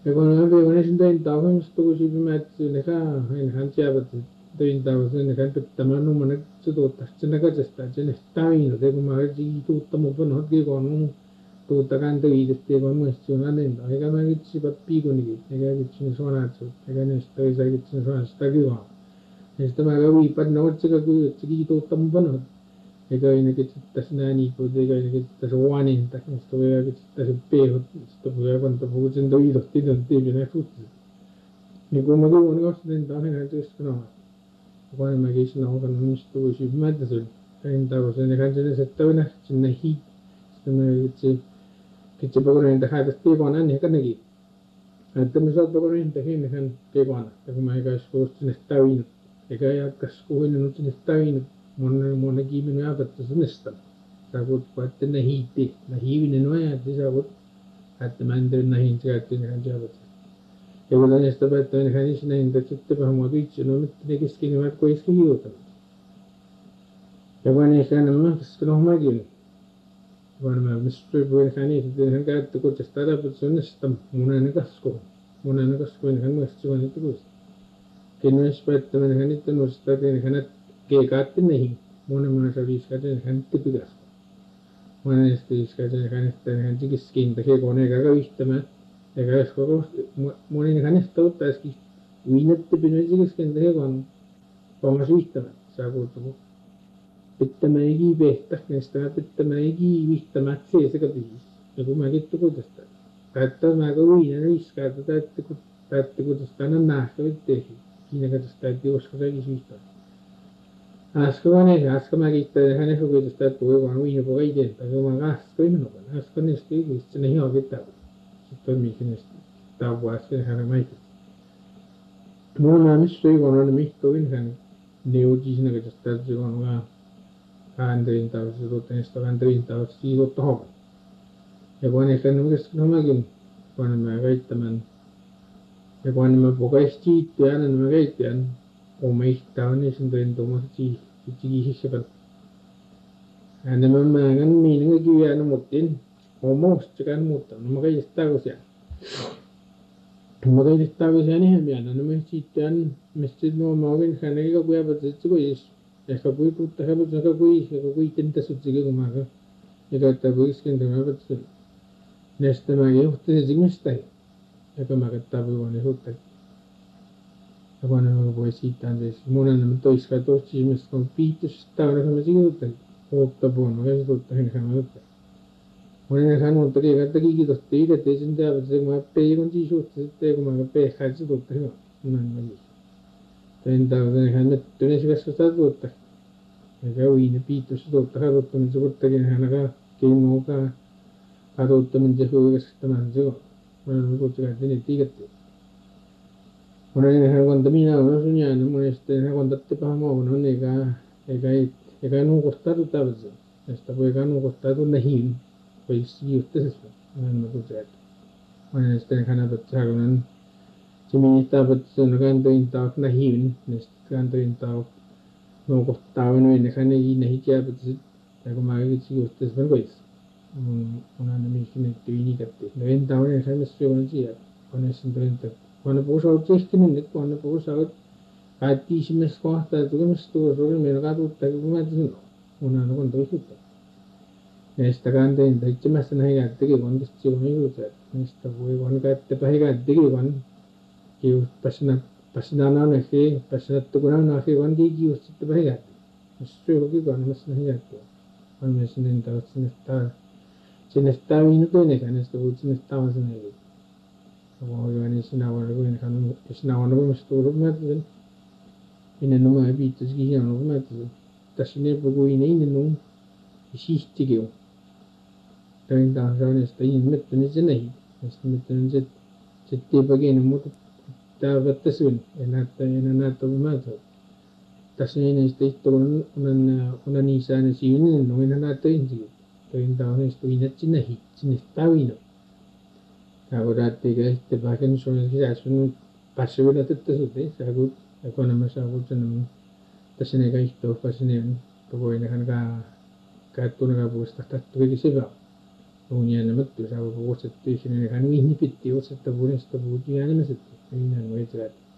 Economía pegones de intagos to si met neka en hancha bat de intagos nekan tamanu manak to tachna jesta chen staino de kuma ji to tamo bon hot ge gonu to takan de ide te gon mestiona nenda ega ma gi bat pi goni ge ega gi chin sona cho ega ne sto isa gi chin sona sta gi wa esta ma ga wi pat no chika gu chi to tamo bon ega ine ge tasnani po de ega ine ge taswani ta sto ega ge taspe sto ega con to bucin do ido ti don ti bine futti ni come go oni os den da ne to sto One magician now can to ship medicine. And that was in the country sector, in the heat, the kitchen in the high step on and Hikanagi. And the Missal Bogor in the hand can take on. The Maga goes to the Stavin. The guy at the school in the Stavin, Monagi Minab at the Mister. I would put in the heat, the heaving in way at this I would at the Mandarin Nahin at the Hanjabat. Evolan esta betta en hanisna in the chitte bahmagi no mitne skin mat ko iski hota evan ekan ma skno magin evan ma mr boy khani de hanga to ko chestara but sunistam munana kasko en han masti wani to kus kinwes pat men hani to nosta de hanat ke kat nahi mona ma sabi ska de han tipigas mona este ska de han este han jig skin de ke gone ga vistama ega es juego mueren han estado tas ki winat te benezig sken de gon pongas vista sa go to pitta megi besta nesta pitta megi vista matse se ka di ego magi to ko desta tatta mago wina iska tatte ko desta na so te kine ka desta di os ka gi vista aska magi te hane ko desta to go wina bo ga ide ta go maga aska no aska ne sti gi ne ho geta to mi kines ta was ke hana mai no na mi stoi gono mi to in han neo ji na ke sta ji gono ga andre ta su to ten sta andre ta si to to e gono ke no ke no ma gin gono ma ga taman e gono ma bo ga sti te an ma ga te an o mai ta ne sin den to mo ji ji se ba ane ma ma gan mi ne gi ya no mo tin almost kan muuttanut. No mä sitä siellä. Mä käin sitä siellä niin mieltä. No mä sitten mistä no mä olin hänen joka kuja patsi kuis. Ehkä kui tutta häpät joka kui tentä sutsi kun mä ka. Ja että kuiskin tämä patsi. Nästä mä johtin simistä. Joka mä kattaa vuonna hutta. Ja kun mä voi siitä siis monen mä toiska tosi mistä kun piitus täällä mä siitä. Hoppa vuonna mä tutta hän hutta. Monen hän on toki että kiitos teille te sen täällä se mä peikon tiisuutta te kun mä peikkasin totta hyvä. Näin mä niin. Tein täällä hän nyt tuli se keskustelu totta. Ja uine piitus totta harjoittaminen se kuitenkin hän ka keinoka harjoittaminen se huikastaminen se on. Mä en kuitenkaan tiedä tiikatti. Monen hän konta minä on sunjaan monesti hän kontatte pahamo on eikä nuukostatu täällä. Näistä voi nuukostatu näihin. Pues y ustedes no puede bueno este kana batsagon siminita batsun ganto inta na hin nest ganto inta no costaba no en kana y nahi kya batsu tago magi chi ustedes ben pues una no mi kine tini katte no en tawo en kana se on chi con es intento cuando puso autiskin ne cuando puso ati simes kohta tu mes tu ro me ga tu tago ma una no con todo Nesta kante inta mas nahi gatte ke gon chi gon yu sa nesta boy gon gatte pahi gatte ke gon ki pasna na ne ke pasna tu guna na ke gon ki us te pahi gatte nesta ho ki gon mas nahi gatte on mes nenta nesta minuto ne kan nesta bu nesta mas nahi wo yo ni sina wa go ne kan sina wa no mes tu ro ma tu ine no ma bi tu gi ya no ma tu tasine bu go ine no isistigiu Tein tahan esta ihmettä se nähi. Esta miten se sitten pakene muuta tää vettä sun. Enää näyttää määrä. Tässä ei näistä itse on niin säännö siinä no enää näyttää insi. Tein tahan esta ihmettä nähi. Sinne tawina. Tää odatte sitten pakene sun sitä sun passi vielä tätä suhteen. Sä kun nämä saa sen tässä ne kaikki on passi ne voi nähdä kattuna puusta tattu kaikki se vaan. Uniana mattu sabu woset tishine kan wi ni pitti woset tabune sta buti yani meset ina no etra